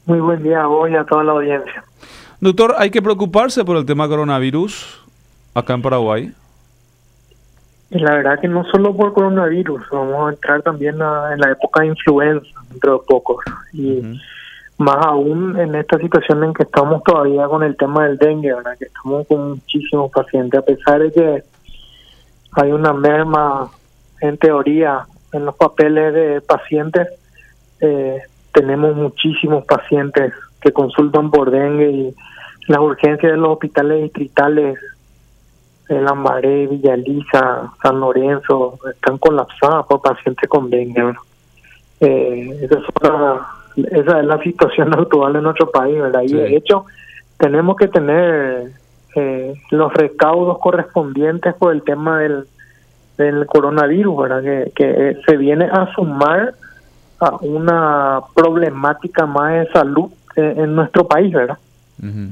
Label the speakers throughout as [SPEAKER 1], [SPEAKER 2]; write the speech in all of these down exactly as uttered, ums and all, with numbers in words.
[SPEAKER 1] Muy buen día a vos y a toda la audiencia.
[SPEAKER 2] Doctor, ¿hay que preocuparse por el tema coronavirus acá en Paraguay?
[SPEAKER 1] Y la verdad que no solo por coronavirus, vamos a entrar también a- en la época de influenza, dentro de poco. Y
[SPEAKER 2] Ujú.
[SPEAKER 1] más aún en esta situación en que estamos todavía con el tema del dengue, ¿verdad? Que estamos con muchísimos pacientes, a pesar de que hay una merma, en teoría, en los papeles de pacientes, eh, tenemos muchísimos pacientes que consultan por dengue y las urgencias de los hospitales distritales de Lambaré, Villa Elisa, San Lorenzo, están colapsadas por pacientes con dengue, ¿verdad? Eh, esa, es una- esa es la situación actual en nuestro país, ¿verdad? Y
[SPEAKER 2] Sí.
[SPEAKER 1] de hecho, tenemos que tener eh, los recaudos correspondientes por el tema del, del coronavirus, ¿verdad? Que, que se viene a sumar a una problemática más de salud eh, en nuestro país, ¿verdad?
[SPEAKER 2] Ujú.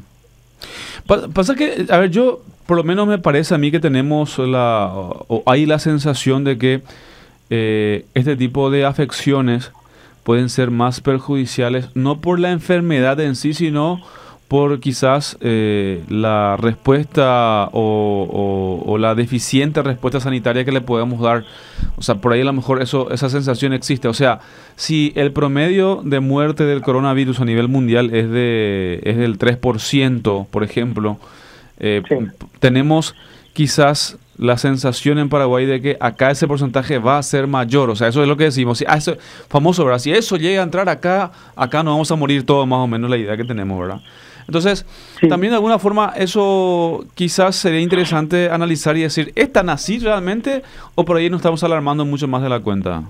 [SPEAKER 2] Pa- Pasa que, a ver, yo, por lo menos me parece a mí que tenemos la, o hay la sensación de que eh, este tipo de afecciones pueden ser más perjudiciales, no por la enfermedad en sí, sino por quizás eh, la respuesta o, o- o la deficiente respuesta sanitaria que le podemos dar. O sea, por ahí a lo mejor eso, esa sensación existe. O sea, si el promedio de muerte del coronavirus a nivel mundial es de es del tres por ciento, por ejemplo, eh,
[SPEAKER 1] Sí.
[SPEAKER 2] p- tenemos quizás la sensación en Paraguay de que acá ese porcentaje va a ser mayor. O sea, eso es lo que decimos. Si, ah, eso, famoso, ¿verdad? Si eso llega a entrar acá, acá nos vamos a morir todos, más o menos la idea que tenemos, ¿verdad? Entonces,
[SPEAKER 1] Sí.
[SPEAKER 2] también de alguna forma eso quizás sería interesante analizar y decir, ¿es tan así realmente o por ahí nos estamos alarmando mucho más de la cuenta?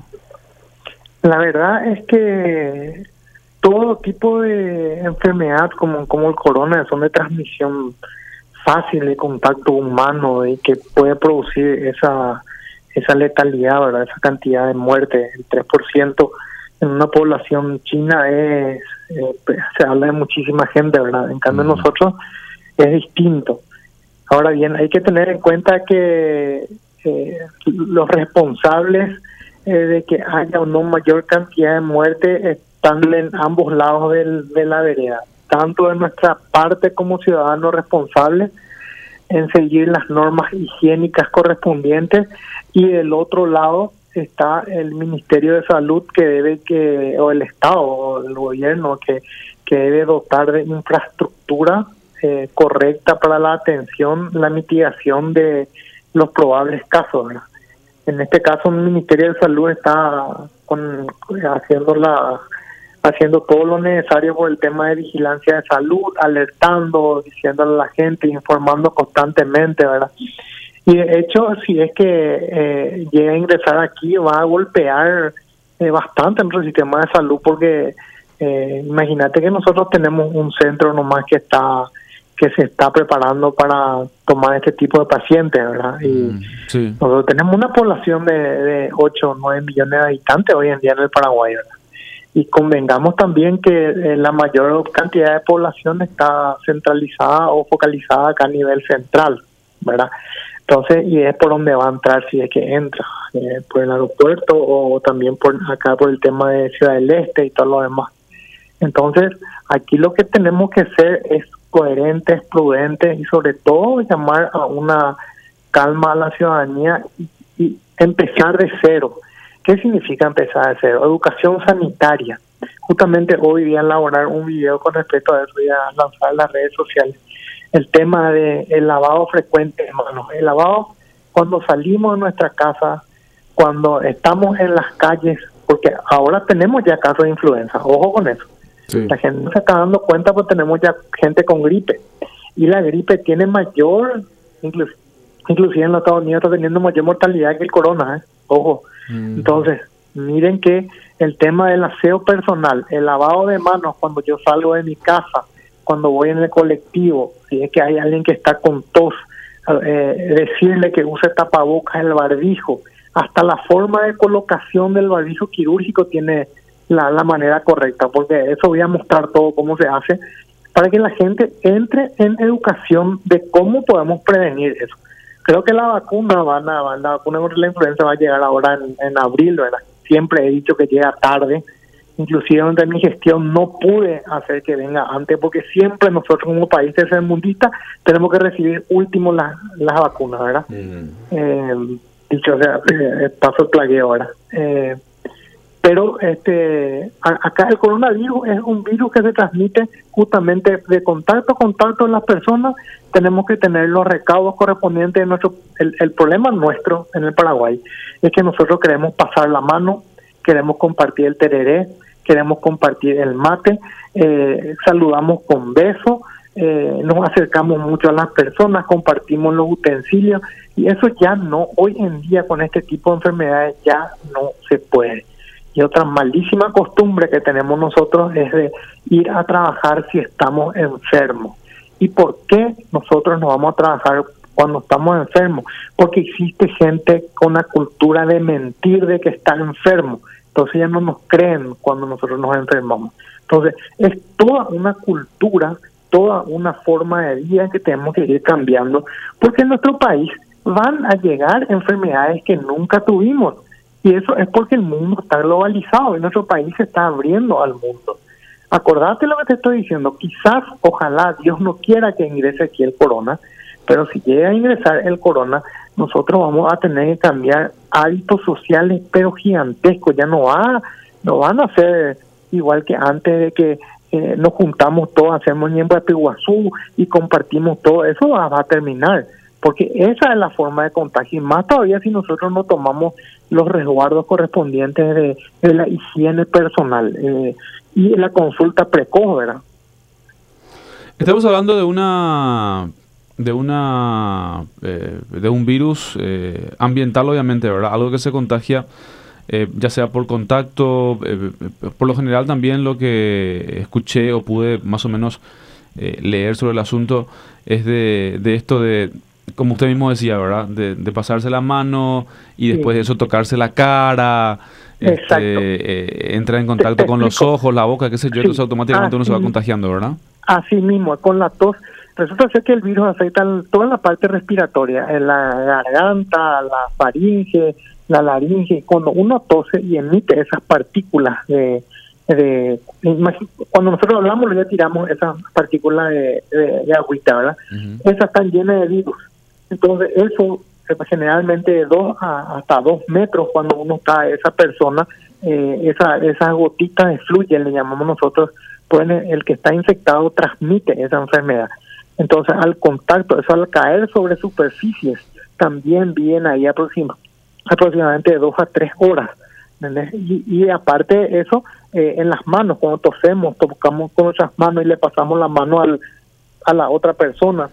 [SPEAKER 1] La verdad es que todo tipo de enfermedad como, como el corona son de transmisión fácil, de contacto humano y que puede producir esa esa letalidad, ¿verdad? Esa cantidad de muerte, el tres por ciento en una población china es, eh, pues, se habla de muchísima gente, ¿verdad? En cambio
[SPEAKER 2] Mm.
[SPEAKER 1] nosotros es distinto. Ahora bien, hay que tener en cuenta que eh, los responsables eh, de que haya o no mayor cantidad de muertes están en ambos lados del, de la vereda, tanto de nuestra parte como ciudadanos responsables en seguir las normas higiénicas correspondientes y del otro lado está el Ministerio de Salud que debe que o el Estado o el gobierno que, que debe dotar de infraestructura eh, correcta para la atención, la mitigación de los probables casos, ¿verdad? En este caso el Ministerio de Salud está con, haciendo la haciendo todo lo necesario por el tema de vigilancia de salud, alertando, diciéndole a la gente, informando constantemente, ¿verdad? Y de hecho, si es que eh, llega a ingresar aquí, va a golpear eh, bastante nuestro sistema de salud, porque eh, imagínate que nosotros tenemos un centro nomás que está que se está preparando para tomar este tipo de pacientes, ¿verdad? Y
[SPEAKER 2] Mm, sí.
[SPEAKER 1] nosotros tenemos una población de, de ocho o nueve millones de habitantes hoy en día en el Paraguay, ¿verdad? Y convengamos también que eh, la mayor cantidad de población está centralizada o focalizada acá a nivel central, ¿verdad? Entonces, y es por donde va a entrar si es que entra, eh, por el aeropuerto o también por acá por el tema de Ciudad del Este y todo lo demás. Entonces, aquí lo que tenemos que hacer es coherentes, prudentes y sobre todo llamar a una calma a la ciudadanía y, y empezar de cero. ¿Qué significa empezar de cero? Educación sanitaria. Justamente hoy voy a elaborar un video con respecto a eso, voy a lanzar en las redes sociales. El tema de el lavado frecuente de manos. El lavado cuando salimos de nuestra casa, cuando estamos en las calles, porque ahora tenemos ya casos de influenza, ojo con eso.
[SPEAKER 2] Sí.
[SPEAKER 1] La gente no se está dando cuenta porque tenemos ya gente con gripe. Y la gripe tiene mayor, inclu inclusive en los Estados Unidos está teniendo mayor mortalidad que el corona, ¿eh? Ojo.
[SPEAKER 2] Mm.
[SPEAKER 1] Entonces, miren que el tema del aseo personal, el lavado de manos cuando yo salgo de mi casa, cuando voy en el colectivo, si es que hay alguien que está con tos, eh, decirle que use tapabocas, el barbijo, hasta la forma de colocación del barbijo quirúrgico tiene la, la manera correcta, porque eso voy a mostrar todo cómo se hace, para que la gente entre en educación de cómo podemos prevenir eso. Creo que la vacuna van a, la vacuna contra la influenza va a llegar ahora en, en abril, ¿verdad? Siempre he dicho que llega tarde inclusive donde mi gestión no pude hacer que venga antes, porque siempre nosotros como país tercermundista tenemos que recibir último las las vacunas, ¿verdad? Mm. Eh, dicho sea, eh, paso el plagueo ahora. Eh, pero este a, acá el coronavirus es un virus que se transmite justamente de contacto a contacto en las personas. Tenemos que tener los recaudos correspondientes de nuestro. El, el problema nuestro en el Paraguay es que nosotros queremos pasar la mano, queremos compartir el tereré, queremos compartir el mate, eh, saludamos con besos, eh, nos acercamos mucho a las personas, compartimos los utensilios, y eso ya no, hoy en día con este tipo de enfermedades ya no se puede. Y otra malísima costumbre que tenemos nosotros es de ir a trabajar si estamos enfermos. ¿Y por qué nosotros no vamos a trabajar cuando estamos enfermos? Porque existe gente con la cultura de mentir de que está enfermo. Entonces ya no nos creen cuando nosotros nos enfermamos. Entonces es toda una cultura, toda una forma de vida que tenemos que ir cambiando, porque en nuestro país van a llegar enfermedades que nunca tuvimos. Y eso es porque el mundo está globalizado y nuestro país se está abriendo al mundo. Acordate lo que te estoy diciendo. Quizás, ojalá, Dios no quiera que ingrese aquí el corona, pero si llega a ingresar el corona, nosotros vamos a tener que cambiar hábitos sociales, pero gigantescos. Ya no va, no van a ser igual que antes de que eh, nos juntamos todos, hacemos Ñembo de Piguazú y compartimos todo. Eso va, va a terminar, porque esa es la forma de contagio, y más todavía si nosotros no tomamos los resguardos correspondientes de, de la higiene personal eh, y la consulta precoz, ¿verdad?
[SPEAKER 2] Estamos hablando de una de una eh, de un virus eh, ambiental, obviamente, ¿verdad? Algo que se contagia eh, ya sea por contacto, eh, por lo general también lo que escuché o pude más o menos eh, leer sobre el asunto es de, de esto de, como usted mismo decía, ¿verdad? De, de pasarse la mano y después sí. de eso tocarse la cara, este, eh, entra en contacto con los ojos, la boca, qué sé yo, sí. entonces automáticamente uno se va contagiando, ¿verdad?
[SPEAKER 1] Así mismo, con la tos. Resulta ser que el virus afecta toda la parte respiratoria, en la garganta, la faringe, la laringe. Cuando uno tose y emite esas partículas de, de cuando nosotros hablamos ya tiramos esas partículas de, de, de agüita, ¿verdad? Uh-huh. Esas están llenas de virus. Entonces eso generalmente de dos a hasta dos metros cuando uno está esa persona, eh, esa esas gotitas de fluye, le llamamos nosotros, pues el que está infectado transmite esa enfermedad. Entonces al contacto, eso al caer sobre superficies, también viene ahí aproxima, aproximadamente de dos a tres horas. Y, y aparte de eso, eh, en las manos, cuando tosemos, tocamos con nuestras manos y le pasamos la mano al, a la otra persona,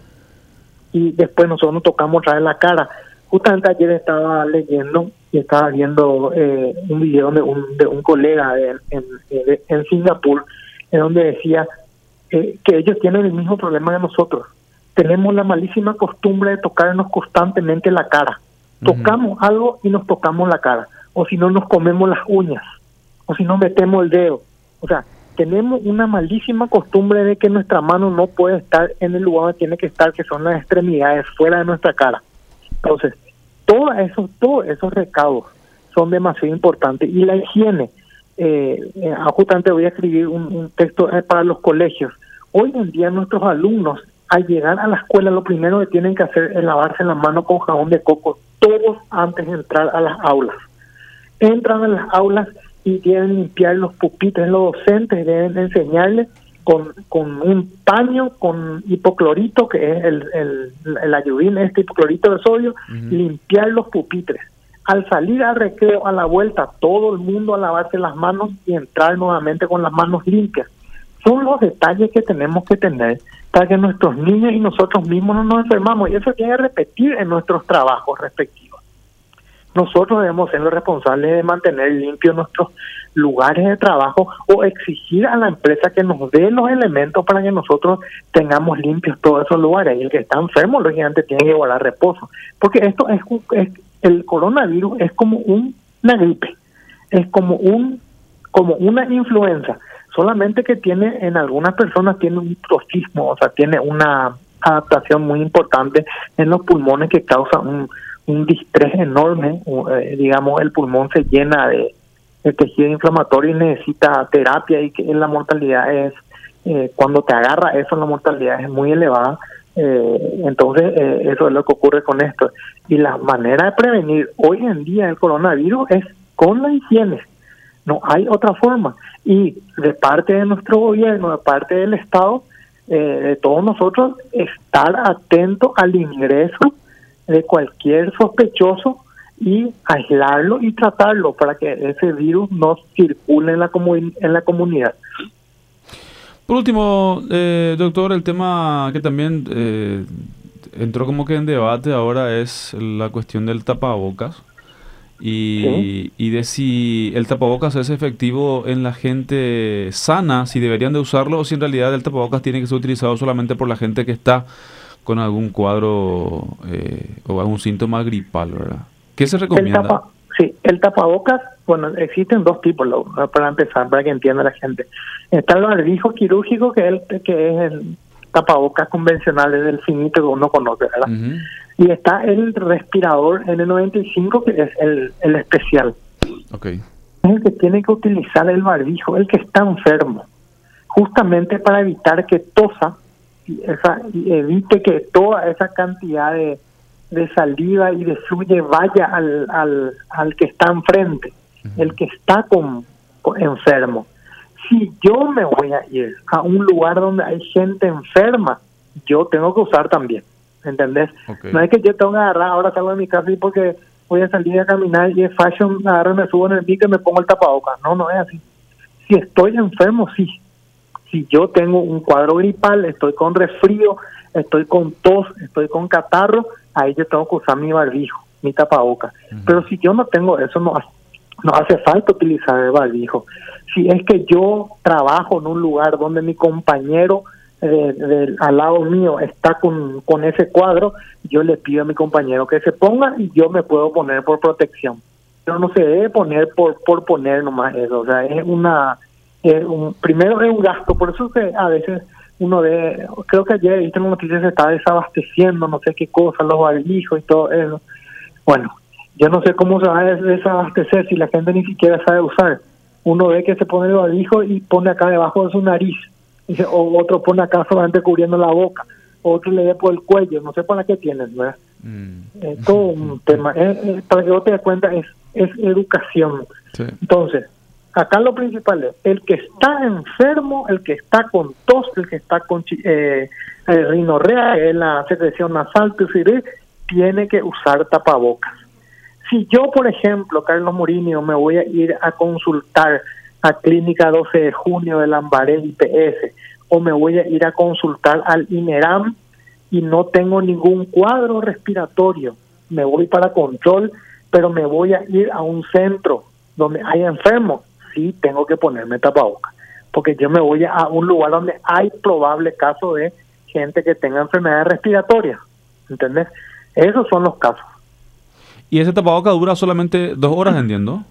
[SPEAKER 1] y después nosotros nos tocamos otra vez la cara. Justamente ayer estaba leyendo y estaba viendo eh, un video de un, de un colega de, en, de, en Singapur, en donde decía eh, que ellos tienen el mismo problema que nosotros. Tenemos la malísima costumbre de tocarnos constantemente la cara. Tocamos uh-huh. algo y nos tocamos la cara. O si no, nos comemos las uñas. O si no, metemos el dedo. O sea, tenemos una malísima costumbre de que nuestra mano no puede estar en el lugar donde tiene que estar, que son las extremidades, fuera de nuestra cara. Entonces, todos esos, todos esos recados son demasiado importantes. Y la higiene, eh, eh, justamente voy a escribir un, un texto eh, para los colegios. Hoy en día nuestros alumnos, al llegar a la escuela, lo primero que tienen que hacer es lavarse la mano con jabón de coco, todos antes de entrar a las aulas. Entran a las aulas y deben limpiar los pupitres, los docentes deben enseñarles con, con un paño, con hipoclorito, que es el, el, el ayudín, este hipoclorito de sodio, uh-huh. limpiar los pupitres. Al salir al recreo, a la vuelta, todo el mundo a lavarse las manos y entrar nuevamente con las manos limpias. Son los detalles que tenemos que tener para que nuestros niños y nosotros mismos no nos enfermamos, y eso tiene que repetir en nuestros trabajos respectivos. Nosotros debemos ser los responsables de mantener limpios nuestros lugares de trabajo o exigir a la empresa que nos dé los elementos para que nosotros tengamos limpios todos esos lugares. Y el que está enfermo, lógicamente, tiene que guardar reposo. Porque esto es, es el coronavirus es como un, una gripe, es como un como una influenza, solamente que tiene en algunas personas tiene un trofismo, o sea, tiene una adaptación muy importante en los pulmones que causa un un distrés enorme, eh, digamos, el pulmón se llena de, el tejido inflamatorio y necesita terapia, y que la mortalidad es, eh, cuando te agarra eso, la mortalidad es muy elevada. Eh, entonces, eh, eso es lo que ocurre con esto. Y la manera de prevenir hoy en día el coronavirus es con la higiene. No hay otra forma. Y de parte de nuestro gobierno, de parte del Estado, eh, de todos nosotros, estar atentos al ingreso de cualquier sospechoso y aislarlo y tratarlo para que ese virus no circule en la, comu- en la comunidad.
[SPEAKER 2] Por último, eh, doctor, el tema que también eh, entró como que en debate ahora es la cuestión del tapabocas y,
[SPEAKER 1] ¿Sí?
[SPEAKER 2] y de si el tapabocas es efectivo en la gente sana, si deberían de usarlo o si en realidad el tapabocas tiene que ser utilizado solamente por la gente que está con algún cuadro eh, o algún síntoma gripal, ¿verdad? ¿Qué se
[SPEAKER 1] El
[SPEAKER 2] recomienda?
[SPEAKER 1] tapa, sí, el tapabocas, bueno, existen dos tipos, lo, para empezar, para que entienda la gente. Está el barbijo quirúrgico, que es el, que es el tapabocas convencional, es el finito que uno conoce, ¿verdad?
[SPEAKER 2] Uh-huh.
[SPEAKER 1] Y está el respirador N noventa y cinco, que es el, el especial.
[SPEAKER 2] Okay.
[SPEAKER 1] Es el que tiene que utilizar el barbijo, el que está enfermo, justamente para evitar que tosa y, esa, y evite que toda esa cantidad de de saliva y de fluye vaya al, al, al que está enfrente, uh-huh. el que está con, con enfermo. Si yo me voy a ir a un lugar donde hay gente enferma, yo tengo que usar también, ¿entendés? Okay. No es que yo tengo que agarrar, ahora salgo de mi casa y porque voy a salir a caminar y es fashion, agarro, me subo en el micro y me pongo el tapabocas. No, no es así. Si estoy enfermo, sí. Si yo tengo un cuadro gripal, estoy con resfrío, estoy con tos, estoy con catarro, ahí yo tengo que usar mi barbijo, mi tapabocas. Uh-huh. Pero si yo no tengo eso, no, no hace falta utilizar el barbijo. Si es que yo trabajo en un lugar donde mi compañero eh, de, al lado mío está con, con ese cuadro, yo le pido a mi compañero que se ponga y yo me puedo poner por protección. Pero no se debe poner por, por poner nomás eso. O sea, es una... Eh, un, primero es un gasto, por eso que a veces uno ve, creo que ayer viste en las noticias se está desabasteciendo, no sé qué cosa, los barbijos y todo eso. Bueno, yo no sé cómo se va a desabastecer si la gente ni siquiera sabe usar. Uno ve que se pone el barbijo y pone acá debajo de su nariz, y, o otro pone acá solamente cubriendo la boca, otro le dé por el cuello, no sé para qué tienen, ¿verdad? Mm. Eh, todo un tema, eh, eh, para que vos te des cuenta, es, es educación. Sí. Entonces, acá lo principal es el que está enfermo, el que está con tos, el que está con eh, eh, rinorrea, que es la secreción nasal, tiene que usar tapabocas. Si yo, por ejemplo, Carlos Murillo, me voy a ir a consultar a Clínica doce de junio de Lambaré I P S, o me voy a ir a consultar al INERAM y no tengo ningún cuadro respiratorio, me voy para control, pero me voy a ir a un centro donde hay enfermos, sí tengo que ponerme tapabocas, porque yo me voy a un lugar donde hay probable caso de gente que tenga enfermedades respiratorias, ¿entendés? Esos son los casos.
[SPEAKER 2] ¿Y ese tapabocas dura solamente dos horas, entiendo?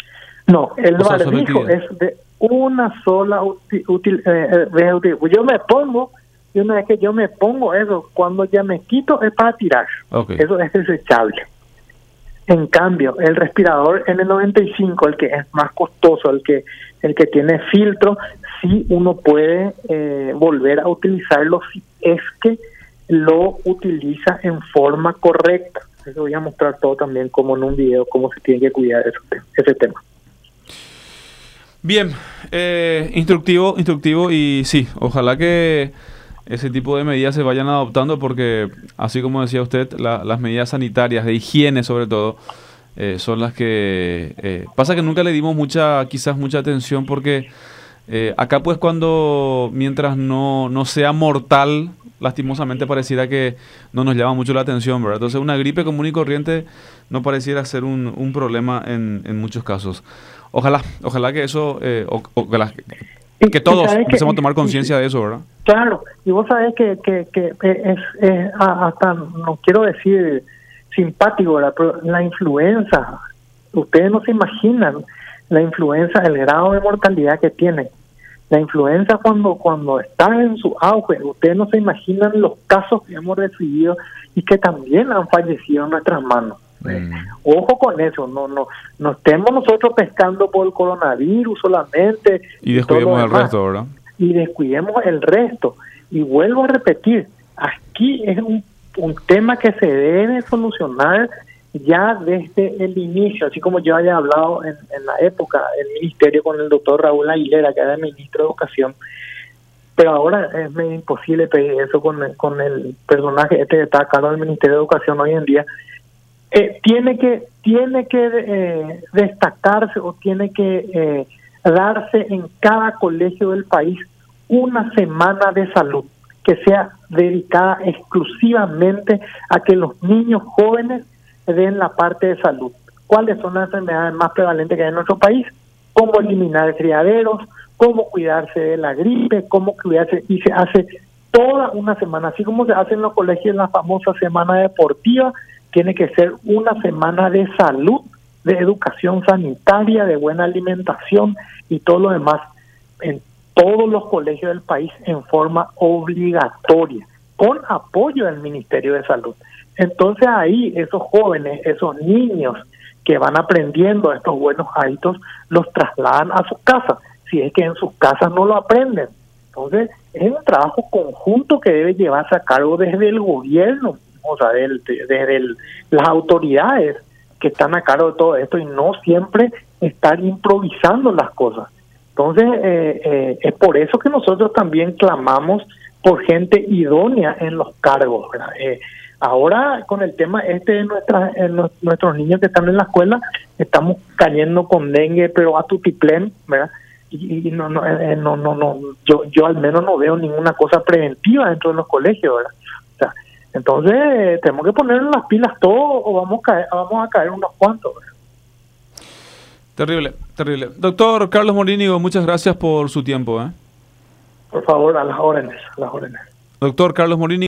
[SPEAKER 1] No, el barbijo es de una sola util, util, eh, vez útil. Yo me pongo, y una vez que yo me pongo eso, cuando ya me quito es para tirar. Okay. Eso es desechable. En cambio, el respirador N noventa y cinco, el que es más costoso, el que el que tiene filtro, sí uno puede eh, volver a utilizarlo si es que lo utiliza en forma correcta. Eso voy a mostrar todo también como en un video, cómo se tiene que cuidar eso, ese tema.
[SPEAKER 2] Bien, eh, instructivo, instructivo y sí, ojalá que ese tipo de medidas se vayan adoptando porque, así como decía usted, la, las medidas sanitarias, de higiene sobre todo, eh, son las que... Eh, pasa que nunca le dimos mucha, quizás mucha atención porque eh, acá pues cuando, mientras no, no sea mortal, lastimosamente pareciera que no nos llama mucho la atención, ¿verdad? Entonces una gripe común y corriente no pareciera ser un, un problema en, en muchos casos. Ojalá, ojalá que eso, eh, o, o que, la, que todos empecemos a tomar conciencia de eso, ¿verdad?
[SPEAKER 1] Claro, y vos sabés que, que, que es, es hasta, no quiero decir simpático, ¿verdad? Pero la influenza, ustedes no se imaginan la influenza, el grado de mortalidad que tiene. La influenza cuando cuando está en su auge, ustedes no se imaginan los casos que hemos recibido y que también han fallecido en nuestras manos. Mm. Ojo con eso, no, no, no estemos nosotros pescando por el coronavirus solamente.
[SPEAKER 2] Y descuidemos el resto, ¿verdad?
[SPEAKER 1] Y descuidemos el resto. Y vuelvo a repetir, aquí es un, un tema que se debe solucionar ya desde el inicio, así como yo había hablado en, en la época, el ministerio con el doctor Raúl Aguilera, que era el ministro de Educación, pero ahora es medio imposible pedir eso con el, con el personaje este que está a cargo del Ministerio de Educación hoy en día. Eh, tiene que tiene que eh, destacarse o tiene que eh, darse en cada colegio del país una semana de salud que sea dedicada exclusivamente a que los niños jóvenes den la parte de salud. ¿Cuáles son las enfermedades más prevalentes que hay en nuestro país? Cómo eliminar criaderos, cómo cuidarse de la gripe, cómo cuidarse, y se hace toda una semana, así como se hace en los colegios la famosa semana deportiva, tiene que ser una semana de salud, de educación sanitaria, de buena alimentación y todo lo demás en todos los colegios del país en forma obligatoria, con apoyo del Ministerio de Salud. Entonces ahí esos jóvenes, esos niños que van aprendiendo estos buenos hábitos, los trasladan a sus casas, si es que en sus casas no lo aprenden. Entonces es un trabajo conjunto que debe llevarse a cargo desde el gobierno, o sea, del, desde el, las autoridades que están a cargo de todo esto y no siempre estar improvisando las cosas. Entonces, eh, eh, es por eso que nosotros también clamamos por gente idónea en los cargos, ¿verdad? Eh, ahora, con el tema este de nuestras, eh, nuestros niños que están en la escuela, estamos cayendo con dengue, pero a tutiplén, ¿verdad? Y, y no, no, eh, no, no, no, yo, yo al menos no veo ninguna cosa preventiva dentro de los colegios, ¿verdad? O sea, entonces, eh, tenemos que poner las pilas todos o vamos a caer, vamos a caer unos cuantos, ¿verdad?
[SPEAKER 2] Terrible, terrible. Doctor Carlos Morínigo, muchas gracias por su tiempo. ¿eh?
[SPEAKER 1] Por favor, a las órdenes, a las órdenes.
[SPEAKER 2] Doctor Carlos Morínigo.